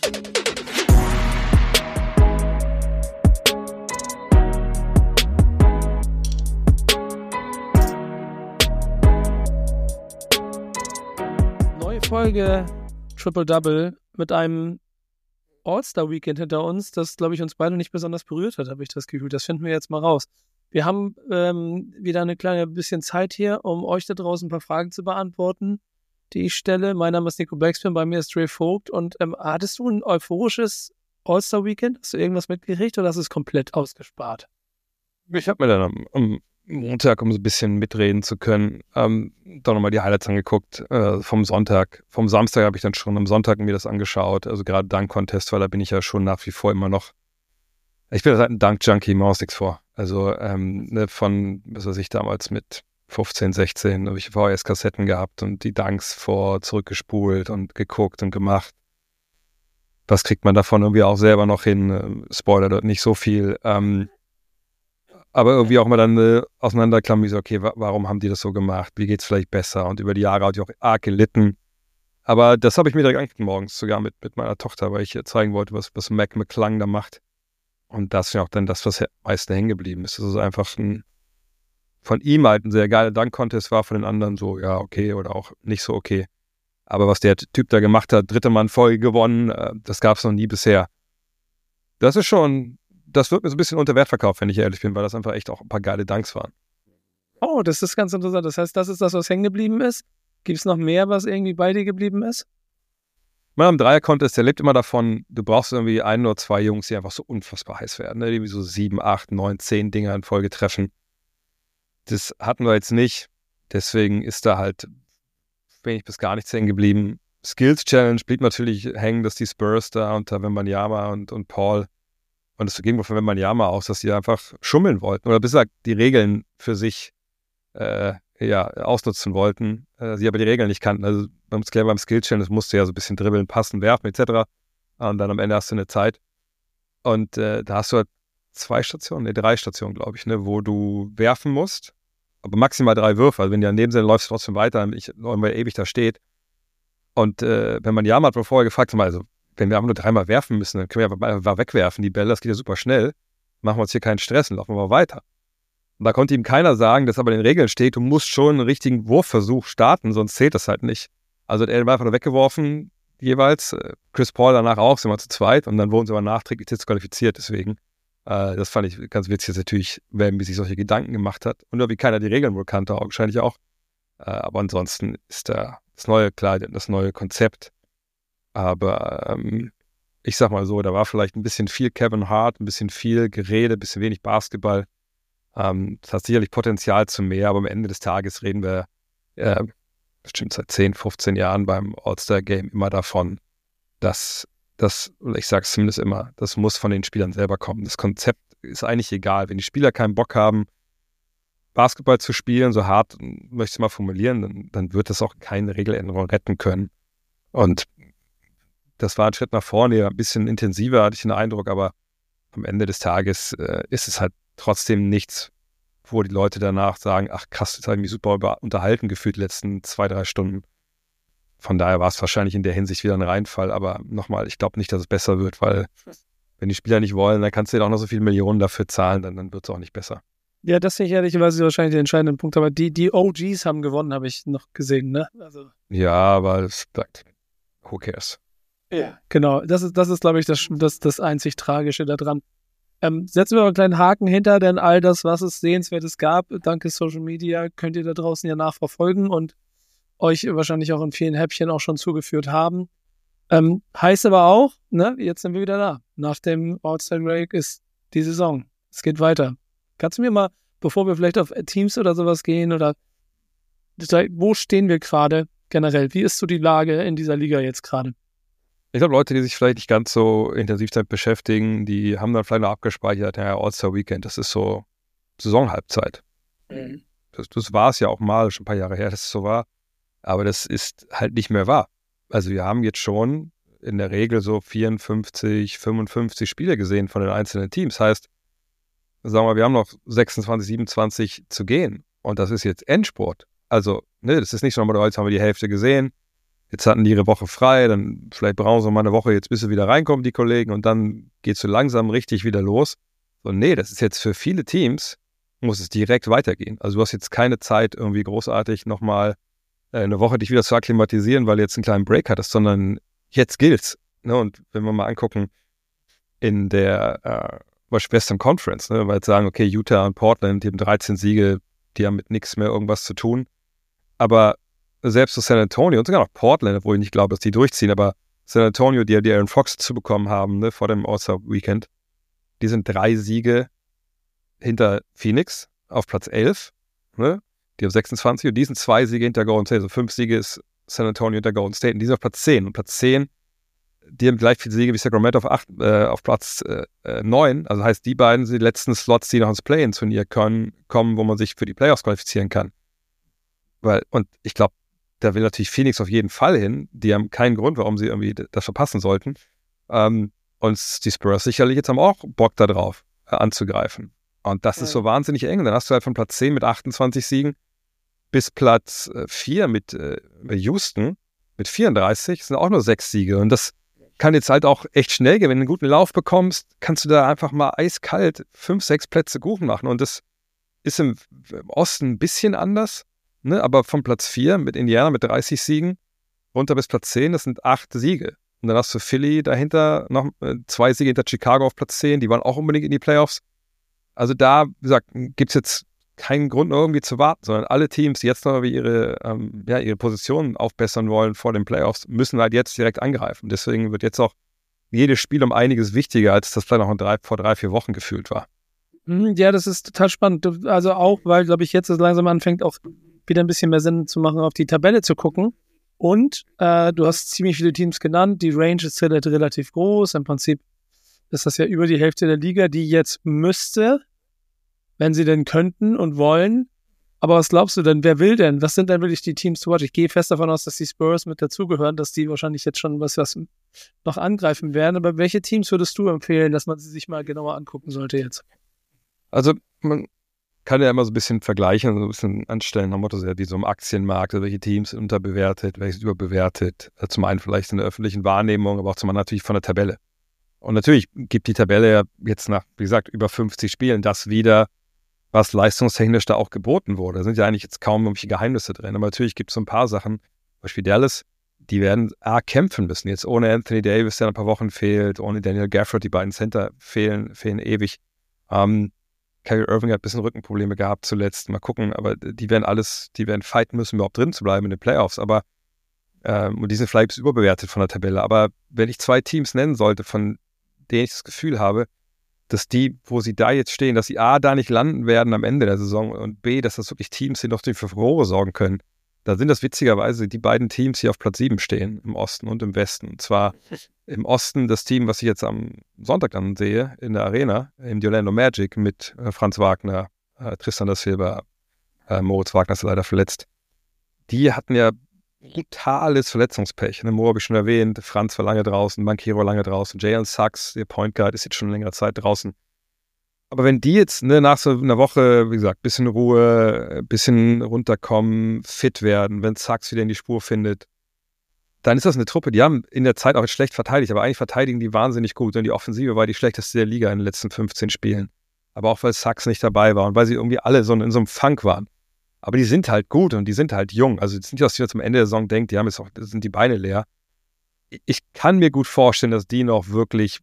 Neue Folge Triple-Double mit einem All-Star-Weekend hinter uns, das, glaube ich, uns beide nicht besonders berührt hat, habe ich das Gefühl. Das finden wir jetzt mal raus. Wir haben wieder eine kleine bisschen Zeit hier, um euch da draußen ein paar Fragen zu beantworten, die ich stelle. Mein Name ist Nico Blackspin, bei mir ist Dre Vogt. Und hattest du ein euphorisches All-Star-Weekend? Hast du irgendwas mitgekriegt oder hast du es komplett ausgespart? Ich habe mir dann am Montag, um so ein bisschen mitreden zu können, doch nochmal die Highlights angeguckt vom Sonntag. Vom Samstag habe ich dann schon am Sonntag mir das angeschaut, also gerade Dunk-Contest, weil da bin ich ja schon nach wie vor immer noch, ich bin halt ein Dunk-Junkie, mir nichts vor. Also von, was weiß ich, damals mit 15, 16 habe ich VHS-Kassetten gehabt und die Dunks zurückgespult und geguckt und gemacht. Was kriegt man davon irgendwie auch selber noch hin? Spoiler dort nicht so viel. Aber irgendwie auch mal dann auseinanderklammern, wie so, okay, warum haben die das so gemacht? Wie geht's vielleicht besser? Und über die Jahre hat ich auch arg gelitten. Aber das habe ich mir direkt angeguckt morgens, sogar mit meiner Tochter, weil ich zeigen wollte, was Mac McClung da macht. Und das ist ja auch dann das, was am meisten hängen geblieben ist. Das ist einfach von ihm halt ein sehr geiler Dunk-Contest war, von den anderen so, ja, okay oder auch nicht so okay. Aber was der Typ da gemacht hat, dritte Mal in Folge gewonnen, das gab es noch nie bisher. Das wird mir so ein bisschen unter Wert verkauft, wenn ich ehrlich bin, weil das einfach echt auch ein paar geile Dunks waren. Oh, das ist ganz interessant. Das heißt, das ist das, was hängen geblieben ist. Gibt es noch mehr, was irgendwie bei dir geblieben ist? Man am Dreier-Contest, der lebt immer davon, du brauchst irgendwie 1 oder 2 Jungs, die einfach so unfassbar heiß werden, ne? Die wie so 7, 8, 9, 10 Dinger in Folge treffen. Das hatten wir jetzt nicht. Deswegen ist da halt wenig bis gar nichts hängen geblieben. Skills Challenge blieb natürlich hängen, dass die Spurs da unter Wembanyama und Paul, und das ging von Wembanyama aus, dass die einfach schummeln wollten oder besser die Regeln für sich ausnutzen wollten, sie aber die Regeln nicht kannten. Also beim Skill Challenge musst du ja so ein bisschen dribbeln, passen, werfen etc. Und dann am Ende hast du eine Zeit. Und da hast du halt 3 Stationen, glaube ich, ne, wo du werfen musst, aber maximal 3 Würfe. Also wenn die daneben sind, läufst du trotzdem weiter, weil ewig da steht. Und wenn man Yama hat wohl vorher gefragt, also wenn wir einfach nur 3-mal werfen müssen, dann können wir einfach wegwerfen, die Bälle, das geht ja super schnell. Machen wir uns hier keinen Stress und laufen wir mal weiter. Und da konnte ihm keiner sagen, dass aber in den Regeln steht, du musst schon einen richtigen Wurfversuch starten, sonst zählt das halt nicht. Also er war einfach nur weggeworfen, jeweils. Chris Paul danach auch, sind wir zu zweit und dann wurden sie aber nachträglich disqualifiziert, deswegen. Das fand ich ganz witzig, dass natürlich, wer sich solche Gedanken gemacht hat und irgendwie keiner die Regeln wohl kannte, wahrscheinlich auch. Aber ansonsten ist da das neue Kleid, das neue Konzept. Aber ich sag mal so, da war vielleicht ein bisschen viel Kevin Hart, ein bisschen viel Gerede, ein bisschen wenig Basketball. Das hat sicherlich Potenzial zu mehr, aber am Ende des Tages reden wir bestimmt seit 10, 15 Jahren beim All-Star-Game immer davon, dass ich sage es zumindest immer, das muss von den Spielern selber kommen. Das Konzept ist eigentlich egal. Wenn die Spieler keinen Bock haben, Basketball zu spielen, so hart möchte ich es mal formulieren, dann wird das auch keine Regeländerung retten können. Und das war ein Schritt nach vorne, ein bisschen intensiver, hatte ich den Eindruck, aber am Ende des Tages ist es halt trotzdem nichts, wo die Leute danach sagen, ach krass, jetzt habe ich mich super unterhalten gefühlt die letzten 2, 3 Stunden. Von daher war es wahrscheinlich in der Hinsicht wieder ein Reinfall, aber nochmal, ich glaube nicht, dass es besser wird, weil wenn die Spieler nicht wollen, dann kannst du dir auch noch so viele Millionen dafür zahlen, dann wird es auch nicht besser. Ja, das finde ich ehrlicherweise wahrscheinlich der entscheidende Punkt, aber die OGs haben gewonnen, habe ich noch gesehen, ne? Also. Ja, aber who cares? Ja, genau. Das ist, glaube ich, das einzig Tragische daran. Setzen wir mal einen kleinen Haken hinter, denn all das, was es Sehenswertes gab, dank Social Media, könnt ihr da draußen ja nachverfolgen und euch wahrscheinlich auch in vielen Häppchen auch schon zugeführt haben. Heißt aber auch, ne, jetzt sind wir wieder da. Nach dem All-Star Break ist die Saison. Es geht weiter. Kannst du mir mal, bevor wir vielleicht auf Teams oder sowas gehen, oder wo stehen wir gerade generell? Wie ist so die Lage in dieser Liga jetzt gerade? Ich glaube, Leute, die sich vielleicht nicht ganz so intensiv damit beschäftigen, die haben dann vielleicht noch abgespeichert, ja, All-Star-Weekend, das ist so Saisonhalbzeit. Mhm. Das war es ja auch mal, schon ein paar Jahre her, dass es so war. Aber das ist halt nicht mehr wahr. Also wir haben jetzt schon in der Regel so 54, 55 Spiele gesehen von den einzelnen Teams. Heißt, sagen wir, wir haben noch 26, 27 zu gehen. Und das ist jetzt Endspurt. Also, ne, das ist nicht schon mal, jetzt haben wir die Hälfte gesehen. jetzt hatten die ihre Woche frei, dann vielleicht brauchen sie mal eine Woche jetzt, bis sie wieder reinkommen, die Kollegen, und dann geht es so langsam richtig wieder los. So, nee, das ist jetzt für viele Teams, muss es direkt weitergehen. Also du hast jetzt keine Zeit, irgendwie großartig nochmal eine Woche dich wieder zu akklimatisieren, weil du jetzt einen kleinen Break hattest, sondern jetzt gilt's. Ne? Und wenn wir mal angucken, in der Western Conference, ne, weil jetzt sagen, okay, Utah und Portland, die haben 13 Siege, die haben mit nichts mehr irgendwas zu tun. Aber selbst so San Antonio und sogar noch Portland, obwohl ich nicht glaube, dass die durchziehen, aber San Antonio, die Aaron Fox zu bekommen haben, ne, vor dem All-Star-Weekend, die sind 3 Siege hinter Phoenix auf Platz 11, ne? Die haben 26 und die sind 2 Siege hinter Golden State. Also 5 Siege ist San Antonio hinter Golden State und die sind auf Platz 10. Und Platz 10, die haben gleich viele Siege wie Sacramento auf Platz 9. Also heißt, die beiden sind die letzten Slots, die noch ins Play-in-Turnier kommen, wo man sich für die Playoffs qualifizieren kann. Und ich glaube, da will natürlich Phoenix auf jeden Fall hin. Die haben keinen Grund, warum sie irgendwie das verpassen sollten. Und die Spurs sicherlich jetzt haben auch Bock da drauf, anzugreifen. Und das ist so wahnsinnig eng. Dann hast du halt von Platz 10 mit 28 Siegen bis Platz 4 mit Houston mit 34, sind auch nur 6 Siege. Und das kann jetzt halt auch echt schnell gehen. Wenn du einen guten Lauf bekommst, kannst du da einfach mal eiskalt 5, 6 Plätze Kuchen machen. Und das ist im Osten ein bisschen anders, ne? Aber von Platz 4 mit Indiana mit 30 Siegen runter bis Platz 10, das sind 8 Siege. Und dann hast du Philly dahinter, noch 2 Siege hinter Chicago auf Platz 10, die waren auch unbedingt in die Playoffs. Also da, wie gesagt, gibt es jetzt keinen Grund irgendwie zu warten, sondern alle Teams, die jetzt noch ihre Positionen aufbessern wollen vor den Playoffs, müssen halt jetzt direkt angreifen. Deswegen wird jetzt auch jedes Spiel um einiges wichtiger, als das vielleicht noch vor 3, 4 Wochen gefühlt war. Ja, das ist total spannend. Also auch, weil, glaube ich, jetzt es langsam anfängt, auch wieder ein bisschen mehr Sinn zu machen, auf die Tabelle zu gucken. Und du hast ziemlich viele Teams genannt. Die Range ist relativ groß. Im Prinzip ist das ja über die Hälfte der Liga, die jetzt müsste, wenn sie denn könnten und wollen. Aber was glaubst du denn, wer will denn? Was sind denn wirklich die Teams zu watch? Ich gehe fest davon aus, dass die Spurs mit dazugehören, dass die wahrscheinlich jetzt schon was noch angreifen werden. Aber welche Teams würdest du empfehlen, dass man sie sich mal genauer angucken sollte jetzt? Also man kann ja immer so ein bisschen vergleichen, so ein bisschen anstellen, am Motto, wie so im Aktienmarkt, also welche Teams sind unterbewertet, welche sind überbewertet. Zum einen vielleicht in der öffentlichen Wahrnehmung, aber auch zum anderen natürlich von der Tabelle. Und natürlich gibt die Tabelle ja jetzt nach, wie gesagt, über 50 Spielen das wieder, was leistungstechnisch da auch geboten wurde. Da sind ja eigentlich jetzt kaum irgendwelche Geheimnisse drin. Aber natürlich gibt es so ein paar Sachen, zum Beispiel Dallas, die werden kämpfen müssen. Jetzt ohne Anthony Davis, der ein paar Wochen fehlt, ohne Daniel Gafford, die beiden Center fehlen ewig. Kyrie Irving hat ein bisschen Rückenprobleme gehabt zuletzt. Mal gucken, aber die werden fighten müssen, überhaupt drin zu bleiben in den Playoffs. Aber und die sind vielleicht überbewertet von der Tabelle. Aber wenn ich 2 Teams nennen sollte, von denen ich das Gefühl habe, dass die, wo sie da jetzt stehen, dass sie A, da nicht landen werden am Ende der Saison und B, dass das wirklich Teams sind, die für Furore sorgen können. Da sind das witzigerweise die beiden Teams, die auf Platz 7 stehen, im Osten und im Westen. Und zwar im Osten das Team, was ich jetzt am Sonntag dann sehe, in der Arena, im Orlando Magic mit Franz Wagner, Tristan da Silva, Moritz Wagner ist leider verletzt. Die hatten ja brutales Verletzungspech. Mo habe ich schon erwähnt, Franz war lange draußen, Banchero lange draußen, Jalen Suggs, der Point Guard, ist jetzt schon längere Zeit draußen. Aber wenn die jetzt nach so einer Woche, wie gesagt, bisschen Ruhe, bisschen runterkommen, fit werden, wenn Suggs wieder in die Spur findet, dann ist das eine Truppe, die haben in der Zeit auch schlecht verteidigt, aber eigentlich verteidigen die wahnsinnig gut. Und die Offensive war die schlechteste der Liga in den letzten 15 Spielen. Aber auch weil Suggs nicht dabei war und weil sie irgendwie alle in so einem Funk waren. Aber die sind halt gut und die sind halt jung. Also es sind nicht, dass ihr zum Ende der Saison denkt, sind die Beine leer. Ich kann mir gut vorstellen, dass die noch wirklich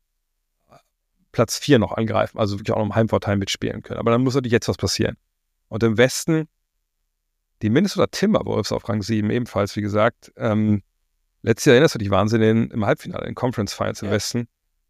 Platz 4 noch angreifen, also wirklich auch noch im Heimvorteil mitspielen können. Aber dann muss natürlich jetzt was passieren. Und im Westen, die Minnesota Timberwolves auf Rang 7 ebenfalls, wie gesagt, letztes Jahr erinnerst du dich Wahnsinn im Halbfinale, in Conference Finals im Westen.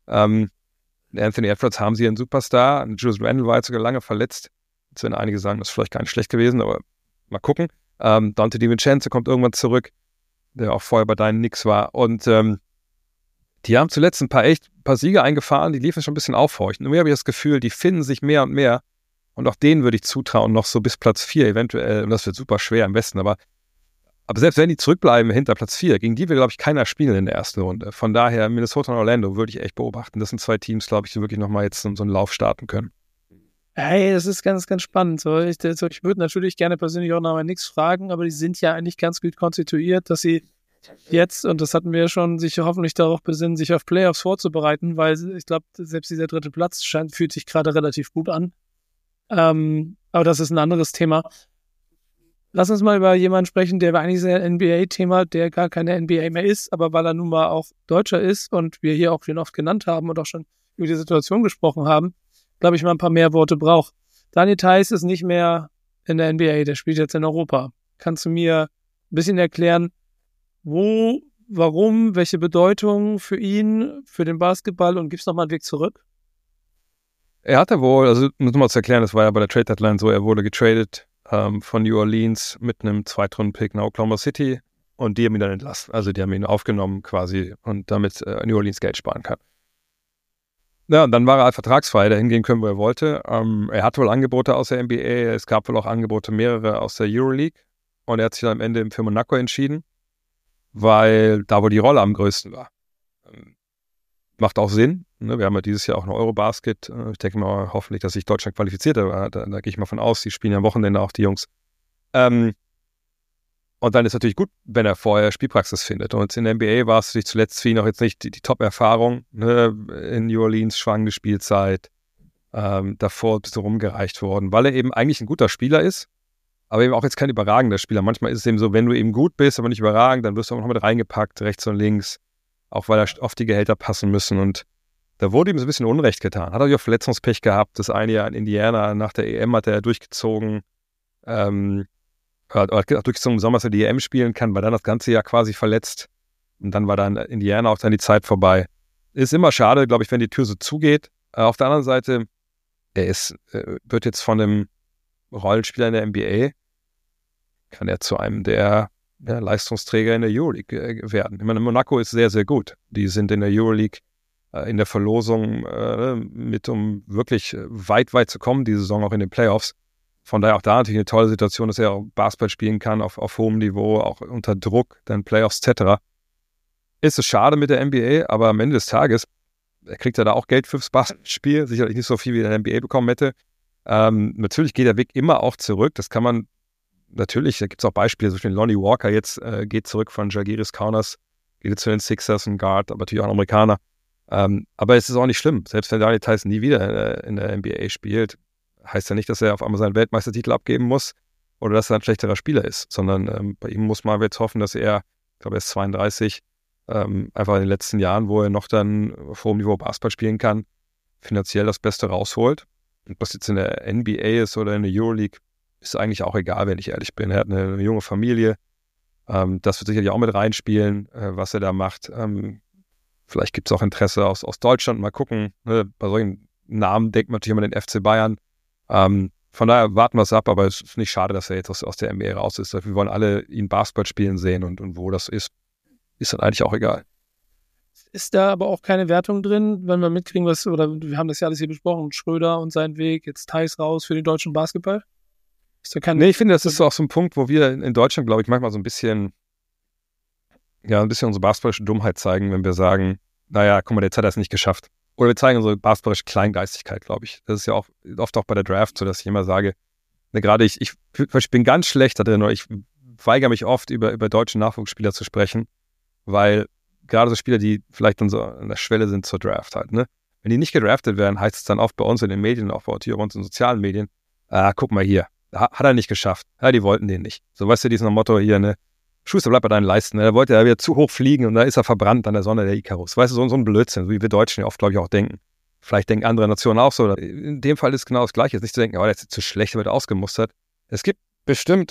Anthony Edwards haben sie einen Superstar, Julius Randle war jetzt sogar lange verletzt. Jetzt werden einige sagen, das ist vielleicht gar nicht schlecht gewesen, aber mal gucken. Dante DiVincenzo kommt irgendwann zurück, der auch vorher bei deinen Knicks war. Und die haben zuletzt ein paar Siege eingefahren, die liefen schon ein bisschen aufhorchen. Und mir habe ich das Gefühl, die finden sich mehr und mehr. Und auch denen würde ich zutrauen, noch so bis Platz 4 eventuell. Und das wird super schwer im Westen. Aber selbst wenn die zurückbleiben hinter Platz 4, gegen die will, glaube ich, keiner spielen in der ersten Runde. Von daher, Minnesota und Orlando würde ich echt beobachten. Das sind 2 Teams, glaube ich, die wirklich nochmal jetzt so einen Lauf starten können. Hey, das ist ganz, ganz spannend. Ich würde natürlich gerne persönlich auch nach meinen Knicks fragen, aber die sind ja eigentlich ganz gut konstituiert, dass sie jetzt, und das hatten wir ja schon, sich hoffentlich darauf besinnen, sich auf Playoffs vorzubereiten, weil ich glaube, selbst dieser 3. Platz fühlt sich gerade relativ gut an. Aber das ist ein anderes Thema. Lass uns mal über jemanden sprechen, der war eigentlich ein NBA-Thema, der gar keine NBA mehr ist, aber weil er nun mal auch Deutscher ist und wir hier auch ihn oft genannt haben und auch schon über die Situation gesprochen haben, glaube ich, mal ein paar mehr Worte braucht. Daniel Theis ist nicht mehr in der NBA, der spielt jetzt in Europa. Kannst du mir ein bisschen erklären, wo, warum, welche Bedeutung für ihn, für den Basketball, und gibt es nochmal einen Weg zurück? Er hatte wohl, also muss mal zu erklären, das war ja bei der Trade Deadline so, er wurde getradet von New Orleans mit einem Zweitrunden-Pick nach Oklahoma City und die haben ihn dann entlassen. Also die haben ihn aufgenommen quasi und damit New Orleans Geld sparen kann. Ja, und dann war er halt vertragsfrei, dahin gehen können, wo er wollte. Er hatte wohl Angebote aus der NBA, es gab wohl auch Angebote, mehrere aus der Euroleague und er hat sich dann am Ende für Monaco entschieden, weil da wo die Rolle am größten war. Macht auch Sinn. Ne? Wir haben ja dieses Jahr auch eine Eurobasket. Ich denke mal hoffentlich, dass sich Deutschland qualifiziert. Da gehe ich mal von aus. Die spielen ja am Wochenende auch, die Jungs. Und dann ist natürlich gut, wenn er vorher Spielpraxis findet. Und in der NBA war es natürlich zuletzt für ihn auch jetzt nicht die Top-Erfahrung. Ne? In New Orleans schwankende Spielzeit. Davor ein bisschen rumgereicht worden, weil er eben eigentlich ein guter Spieler ist, aber eben auch jetzt kein überragender Spieler. Manchmal ist es eben so, wenn du eben gut bist, aber nicht überragend, dann wirst du auch noch mit reingepackt, rechts und links. Auch weil da oft die Gehälter passen müssen. Und da wurde ihm so ein bisschen Unrecht getan. Hat er auch Verletzungspech gehabt. Das eine Jahr in Indiana nach der EM hat er durchgezogen. Hat durchgezogen im Sommer, dass er die EM spielen kann, war dann das ganze Jahr quasi verletzt. Und dann war dann Indiana auch dann die Zeit vorbei. Ist immer schade, glaube ich, wenn die Tür so zugeht. Auf der anderen Seite, wird jetzt von einem Rollenspieler in der NBA, kann er zu einem der Leistungsträger in der Euroleague werden. Ich meine, Monaco ist sehr, sehr gut. Die sind in der Euroleague in der Verlosung um wirklich weit, weit zu kommen, diese Saison auch in den Playoffs. Von daher auch da natürlich eine tolle Situation, dass er auch Basketball spielen kann auf hohem Niveau, auch unter Druck, dann Playoffs etc. Ist es schade mit der NBA, aber am Ende des Tages kriegt er da auch Geld fürs Basketballspiel, sicherlich nicht so viel, wie er in der NBA bekommen hätte. Natürlich geht der Weg immer auch zurück, das kann man natürlich, da gibt es auch Beispiele, zum Beispiel Lonnie Walker jetzt geht zurück von Žalgiris Kaunas, geht jetzt zu den Sixers, ein Guard, aber natürlich auch ein Amerikaner. Aber es ist auch nicht schlimm, selbst wenn Daniel Theis nie wieder in der NBA spielt, heißt ja nicht, dass er auf einmal seinen Weltmeistertitel abgeben muss oder dass er ein schlechterer Spieler ist, sondern bei ihm muss man jetzt hoffen, dass er, ich glaube er ist 32, einfach in den letzten Jahren, wo er noch dann auf hohem Niveau Basketball spielen kann, finanziell das Beste rausholt. Und was jetzt in der NBA ist oder in der Euroleague, ist eigentlich auch egal, wenn ich ehrlich bin. Er hat eine junge Familie. Das wird sicherlich auch mit reinspielen, was er da macht. Vielleicht gibt es auch Interesse aus Deutschland. Mal gucken. Ne? Bei solchen Namen denkt man natürlich immer an den FC Bayern. Von daher warten wir es ab, aber es ist nicht schade, dass er jetzt aus der NBA raus ist. Wir wollen alle ihn Basketball spielen sehen und wo das ist dann eigentlich auch egal. Ist da aber auch keine Wertung drin, wenn wir mitkriegen, oder wir haben das ja alles hier besprochen, Schröder und sein Weg, jetzt Theis raus für den deutschen Basketball? Nee, ich finde, das ist auch so ein Punkt, wo wir in Deutschland, glaube ich, manchmal so ein bisschen unsere basketballische Dummheit zeigen, wenn wir sagen, naja, guck mal, jetzt hat er es nicht geschafft. Oder wir zeigen unsere basketballische Kleingeistigkeit, glaube ich. Das ist ja auch oft auch bei der Draft so, dass ich immer sage, gerade ich bin ganz schlecht da drin, oder ich weigere mich oft, über deutsche Nachwuchsspieler zu sprechen, weil gerade so Spieler, die vielleicht dann so an der Schwelle sind zur Draft halt, ne? Wenn die nicht gedraftet werden, heißt es dann oft bei uns in den Medien, auch bei uns in sozialen Medien, guck mal hier, hat er nicht geschafft. Ja, die wollten den nicht. So, weißt du, dieses Motto hier, ne? Schuster, bleib bei deinen Leisten. Da wollte er wieder zu hoch fliegen und da ist er verbrannt an der Sonne, der Icarus. Weißt du, so ein Blödsinn, so wie wir Deutschen ja oft, glaube ich, auch denken. Vielleicht denken andere Nationen auch so. In dem Fall ist es genau das Gleiche. Jetzt nicht zu denken, der ist jetzt zu schlecht, der wird ausgemustert. Es gibt bestimmt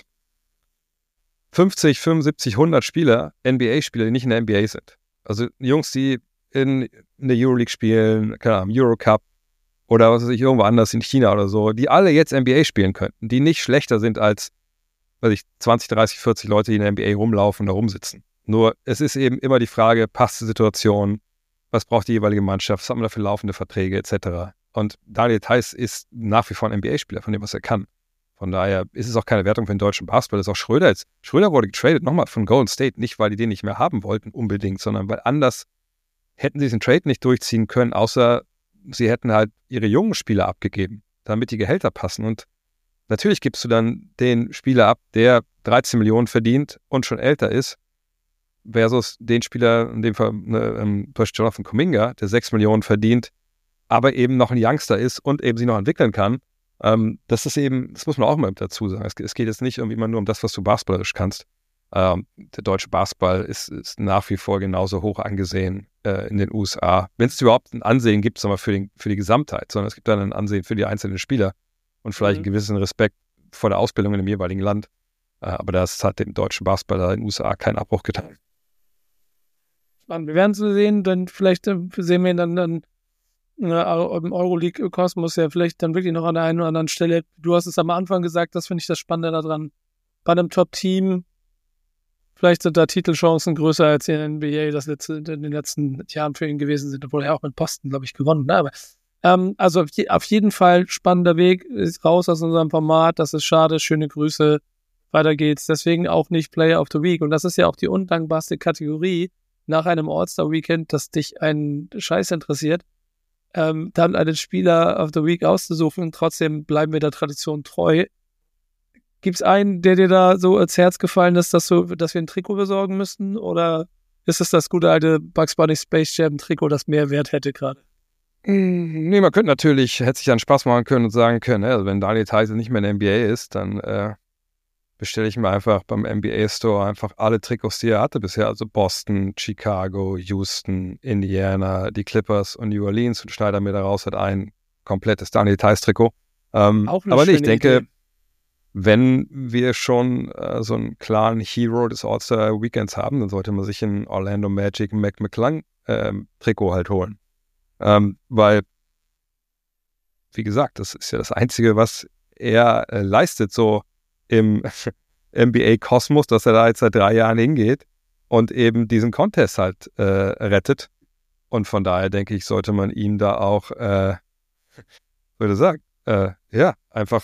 50, 75, 100 Spieler, NBA-Spieler, die nicht in der NBA sind. Also Jungs, die in der Euroleague spielen, keine Ahnung, Eurocup oder was weiß ich, irgendwo anders in China oder so, die alle jetzt NBA spielen könnten, die nicht schlechter sind als 20, 30, 40 Leute, die in der NBA rumlaufen oder rumsitzen. Nur es ist eben immer die Frage, passt die Situation, was braucht die jeweilige Mannschaft, was haben wir da für laufende Verträge etc. Und Daniel Theis ist nach wie vor ein NBA-Spieler, von dem, was er kann. Von daher ist es auch keine Wertung für den deutschen Basketball. Das ist auch Schröder jetzt. Schröder wurde getradet, nochmal von Golden State, nicht weil die den nicht mehr haben wollten unbedingt, sondern weil anders hätten sie diesen Trade nicht durchziehen können, außer sie hätten halt ihre jungen Spieler abgegeben, damit die Gehälter passen. Und natürlich gibst du dann den Spieler ab, der 13 Millionen verdient und schon älter ist, versus den Spieler, in dem Fall Jonathan Kuminga, der 6 Millionen verdient, aber eben noch ein Youngster ist und eben sich noch entwickeln kann. Das muss man auch mal dazu sagen. Es geht jetzt nicht irgendwie immer nur um das, was du basketballerisch kannst. Der deutsche Basketball ist nach wie vor genauso hoch angesehen in den USA. Wenn es überhaupt ein Ansehen gibt, sagen wir, für die Gesamtheit, sondern es gibt dann ein Ansehen für die einzelnen Spieler und vielleicht einen gewissen Respekt vor der Ausbildung in dem jeweiligen Land. Aber das hat dem deutschen Basketball in den USA keinen Abbruch getan. Wir werden es sehen, dann vielleicht sehen wir ihn dann im Euroleague-Kosmos ja vielleicht dann wirklich noch an der einen oder anderen Stelle. Du hast es am Anfang gesagt, das finde ich das Spannende daran. Bei einem Top-Team, vielleicht sind da Titelchancen größer als in der NBA in den letzten Jahren für ihn gewesen sind, obwohl er auch mit Boston, glaube ich, gewonnen. Ne? Aber also auf jeden Fall spannender Weg, ist raus aus unserem Format, das ist schade, schöne Grüße, weiter geht's. Deswegen auch nicht Player of the Week. Und das ist ja auch die undankbarste Kategorie nach einem All-Star-Weekend, dass dich einen Scheiß interessiert, dann einen Spieler of the Week auszusuchen. Trotzdem bleiben wir der Tradition treu. Gibt es einen, der dir da so ins Herz gefallen ist, dass wir ein Trikot besorgen müssten? Oder ist es das gute alte Bugs Bunny Space Jam Trikot, das mehr Wert hätte gerade? Nee, man könnte natürlich, hätte sich dann Spaß machen können und sagen können, also wenn Daniel Theise nicht mehr in der NBA ist, dann bestelle ich mir einfach beim NBA Store einfach alle Trikots, die er hatte bisher, also Boston, Chicago, Houston, Indiana, die Clippers und New Orleans und schneide mir daraus halt ein komplettes Daniel Theis Trikot. Aber ich denke, Idee. Wenn wir schon so einen klaren Hero des All-Star Weekends haben, dann sollte man sich ein Orlando Magic Mac McClung Trikot halt holen. Weil, wie gesagt, das ist ja das Einzige, was er leistet, so im NBA-Kosmos, dass er da jetzt seit 3 Jahren hingeht und eben diesen Contest halt rettet. Und von daher denke ich, sollte man ihm da auch, würde sagen, einfach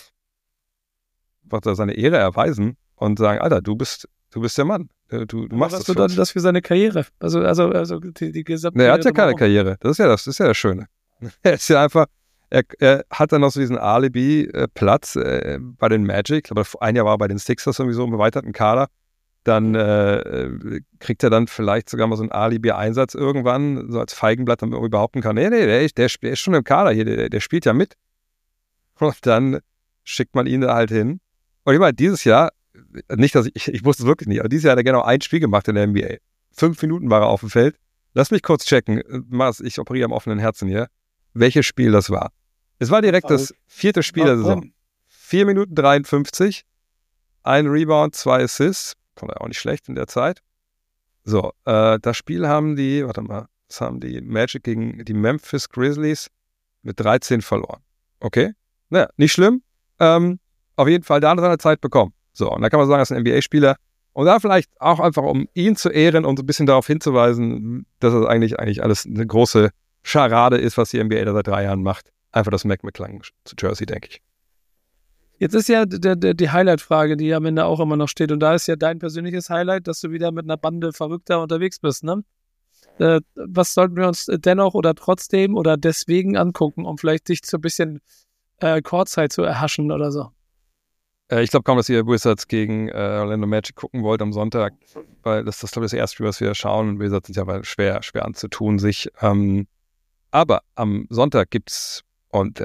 da seine Ehre erweisen und sagen, Alter, du bist der Mann. Du machst das. Was bedeutet das für seine Karriere? Also die gesamte. Er hat ja keine Karriere. Das ist ja das Schöne. Er ist ja einfach, er hat dann noch so diesen Alibi-Platz bei den Magic, aber ein Jahr war er bei den Sixers sowieso im erweiterten Kader. Dann kriegt er dann vielleicht sogar mal so einen Alibi-Einsatz irgendwann, so als Feigenblatt, damit man behaupten kann, nee, der ist schon im Kader hier, der spielt ja mit. Und dann schickt man ihn da halt hin. Und ich meine, dieses Jahr, nicht, dass ich wusste es wirklich nicht, aber dieses Jahr hat er genau ein Spiel gemacht in der NBA. 5 Minuten war er auf dem Feld. Lass mich kurz checken, ich operiere am offenen Herzen hier, welches Spiel das war. Es war direkt das 4. Spiel der Saison. 4 Minuten 53, 1 Rebound, 2 Assists, kommt ja auch nicht schlecht in der Zeit. So, das Spiel haben die Magic gegen die Memphis Grizzlies mit 13 verloren. Okay, naja, nicht schlimm. Auf jeden Fall, da hat er seine Zeit bekommen. So, und da kann man sagen, er ist ein NBA-Spieler. Und da vielleicht auch einfach, um ihn zu ehren und so ein bisschen darauf hinzuweisen, dass es eigentlich alles eine große Scharade ist, was die NBA da seit 3 Jahren macht. Einfach das Mac McClung zu Jersey, denke ich. Jetzt ist ja die Highlight-Frage, die am Ende auch immer noch steht. Und da ist ja dein persönliches Highlight, dass du wieder mit einer Bande Verrückter unterwegs bist, ne? Was sollten wir uns dennoch oder trotzdem oder deswegen angucken, um vielleicht dich so ein bisschen Courtside zu erhaschen oder so? Ich glaube kaum, dass ihr Wizards gegen Orlando Magic gucken wollt am Sonntag, weil das ist, glaube ich, das erste Spiel, was wir schauen. Wizards sind ja schwer anzutun sich. Aber am Sonntag gibt's, und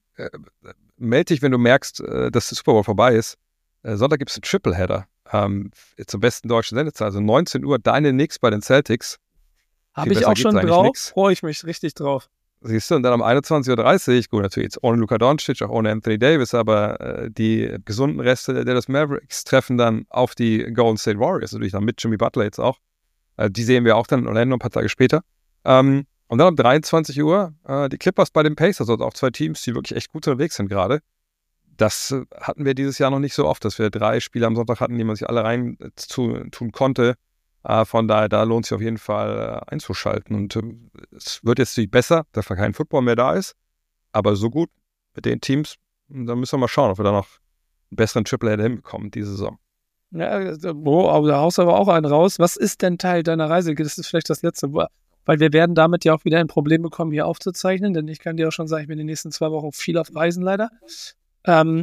melde dich, wenn du merkst, dass der Super Bowl vorbei ist. Sonntag gibt es einen Tripleheader zur besten deutschen Sendezeit. Also 19 Uhr, deine Knicks bei den Celtics. Habe ich auch schon drauf, freue ich mich richtig drauf. Siehst du, und dann um 21.30 Uhr, gut, natürlich jetzt ohne Luka Doncic, auch ohne Anthony Davis, aber die gesunden Reste der Dallas Mavericks treffen dann auf die Golden State Warriors, natürlich dann mit Jimmy Butler jetzt auch. Die sehen wir auch dann in Orlando ein paar Tage später. Und dann um 23 Uhr die Clippers bei den Pacers, also auch 2 Teams, die wirklich echt gut unterwegs sind gerade. Das hatten wir dieses Jahr noch nicht so oft, dass wir 3 Spiele am Sonntag hatten, die man sich alle rein tun konnte. Von daher, da lohnt sich auf jeden Fall einzuschalten. Und es wird jetzt nicht besser, dass da kein Football mehr da ist. Aber so gut mit den Teams, da müssen wir mal schauen, ob wir da noch einen besseren Tripleheader hinbekommen diese Saison. Ja, aber da haust du aber auch einen raus. Was ist denn Teil deiner Reise? Das ist vielleicht das Letzte. Weil wir werden damit ja auch wieder ein Problem bekommen, hier aufzuzeichnen. Denn ich kann dir auch schon sagen, ich bin in den nächsten 2 Wochen viel auf Reisen leider.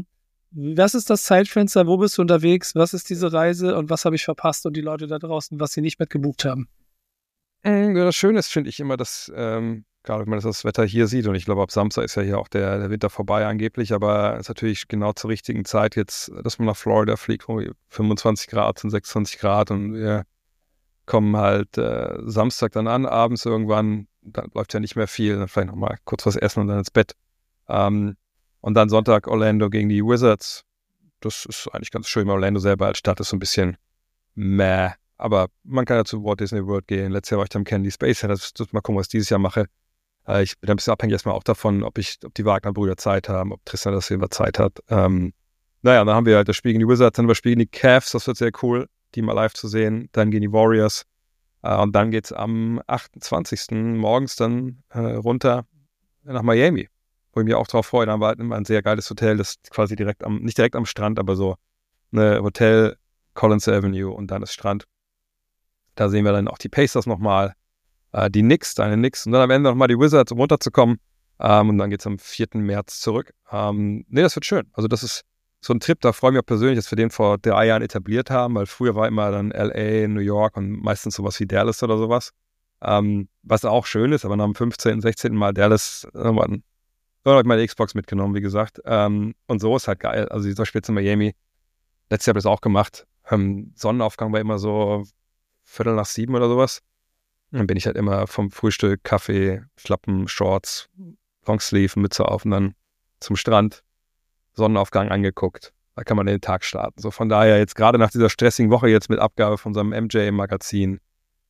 Was ist das Zeitfenster? Wo bist du unterwegs? Was ist diese Reise? Und was habe ich verpasst? Und die Leute da draußen, was sie nicht mitgebucht haben? Das Schöne ist, finde ich immer, dass, gerade wenn man das Wetter hier sieht, und ich glaube, ab Samstag ist ja hier auch der Winter vorbei angeblich, aber es ist natürlich genau zur richtigen Zeit jetzt, dass man nach Florida fliegt, wo 25 Grad sind, 26 Grad und wir kommen halt Samstag dann an, abends irgendwann, dann läuft ja nicht mehr viel, dann vielleicht nochmal kurz was essen und dann ins Bett. Und dann Sonntag Orlando gegen die Wizards. Das ist eigentlich ganz schön. Orlando selber als Stadt ist so ein bisschen meh. Aber man kann ja zu Walt Disney World gehen. Letztes Jahr war ich am Kennedy Space Center. Mal gucken, was ich dieses Jahr mache. Ich bin ein bisschen abhängig erstmal auch davon, ob die Wagner-Brüder Zeit haben, ob Tristan da Silva Zeit hat. Naja, dann haben wir halt das Spiel gegen die Wizards, dann haben wir Spiel gegen die Cavs. Das wird sehr cool, die mal live zu sehen. Dann gegen die Warriors. Und dann geht's am 28. morgens dann runter nach Miami. Wo ich mich auch drauf freue. Da haben wir halt immer ein sehr geiles Hotel, das quasi nicht direkt am Strand, aber so eine Hotel Collins Avenue und dann ist Strand. Da sehen wir dann auch die Pacers nochmal, die Knicks und dann am Ende nochmal die Wizards, um runterzukommen. Und dann geht es am 4. März zurück. Das wird schön. Also das ist so ein Trip, da freue ich mich auch persönlich, dass wir den vor 3 Jahren etabliert haben, weil früher war immer dann L.A., New York und meistens sowas wie Dallas oder sowas. Was auch schön ist, aber nach dem 15., 16. Mal Dallas, dann habe ich meine Xbox mitgenommen, wie gesagt. Und so ist halt geil. Also dieser Spiel in Miami. Letztes Jahr habe ich das auch gemacht. Sonnenaufgang war immer so 6:45 oder sowas. Dann bin ich halt immer vom Frühstück, Kaffee, Schlappen, Shorts, Longsleeve, Mütze auf und dann zum Strand. Sonnenaufgang angeguckt. Da kann man den Tag starten. So von daher jetzt gerade nach dieser stressigen Woche jetzt mit Abgabe von unserem MJ-Magazin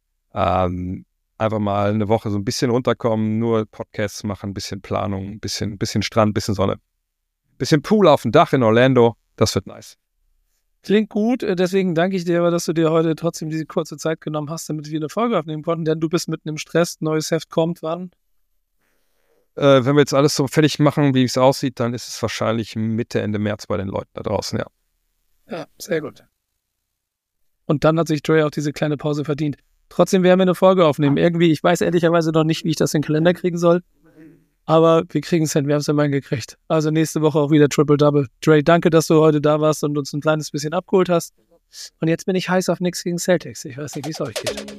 einfach mal eine Woche so ein bisschen runterkommen, nur Podcasts machen, ein bisschen Planung, ein bisschen Strand, ein bisschen Sonne. Ein bisschen Pool auf dem Dach in Orlando, das wird nice. Klingt gut, deswegen danke ich dir aber, dass du dir heute trotzdem diese kurze Zeit genommen hast, damit wir eine Folge aufnehmen konnten, denn du bist mitten im Stress, neues Heft kommt, wann? Wenn wir jetzt alles so fertig machen, wie es aussieht, dann ist es wahrscheinlich Mitte, Ende März bei den Leuten da draußen, ja. Ja, sehr gut. Und dann hat sich Dre auch diese kleine Pause verdient. Trotzdem werden wir eine Folge aufnehmen. Irgendwie, ich weiß ehrlicherweise noch nicht, wie ich das in den Kalender kriegen soll. Aber wir kriegen es hin, wir haben es immerhin gekriegt. Also nächste Woche auch wieder Triple-Double. Dre, danke, dass du heute da warst und uns ein kleines bisschen abgeholt hast. Und jetzt bin ich heiß auf Knicks gegen Celtics. Ich weiß nicht, wie es euch geht.